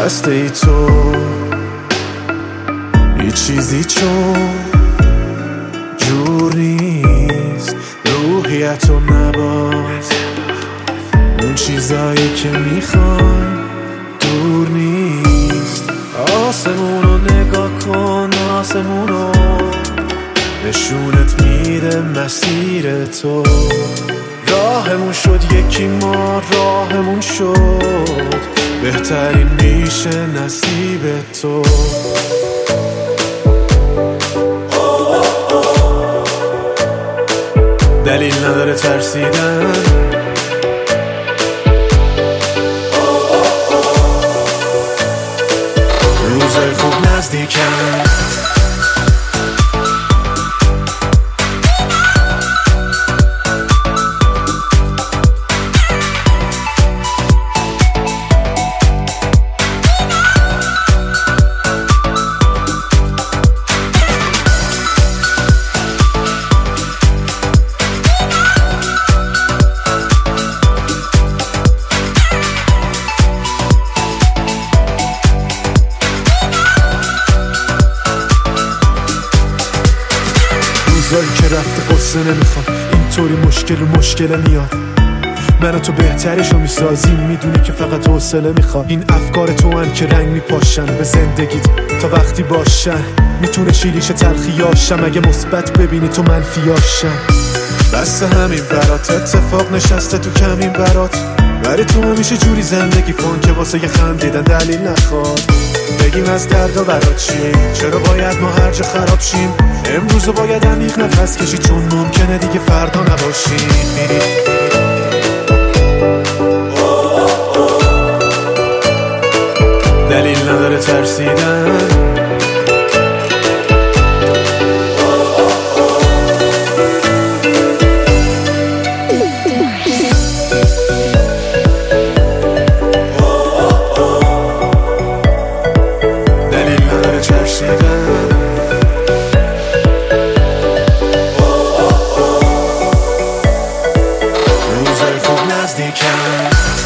بسته ای تو هیچ چیزی چون جور نیست، روحیتو نباز، اون چیزایی که میخوایم دور نیست. آسمونو نگاه کن، آسمونو نشونت میده مسیر تو. راهمون شد یکی، ما راهمون شد، بهترین میشه نصیب تو. دلیل نداره ترسیدن، روزای خوب نزدیکن. روزایی که رفته قصه نمیخوام، اینطوری مشکل و مشکل میاد. من و تو بهترشو میسازیم، میدونی که فقط حوصله میخواد. این افکار تو هن که رنگ میپاشن به زندگیت تا وقتی باشن. میتونه شیریش تلخیاشم اگه مثبت ببینی تو منفیاشم. بس همین برات اتفاق نشسته تو کمین برات، ولی تو همیشه جوری زندگی کن که واسه یه خندیدن دلیل نخواد. بگیم از دردا برات چیم، چرا باید ما هر جا خراب شیم. امروزو باید عمیق نفس کشی، چون ممکنه دیگه فردا نباشیم. دلیل نداره ترسیدن، دلیل نداره ترسیدن. روزای خوب نزدیکن.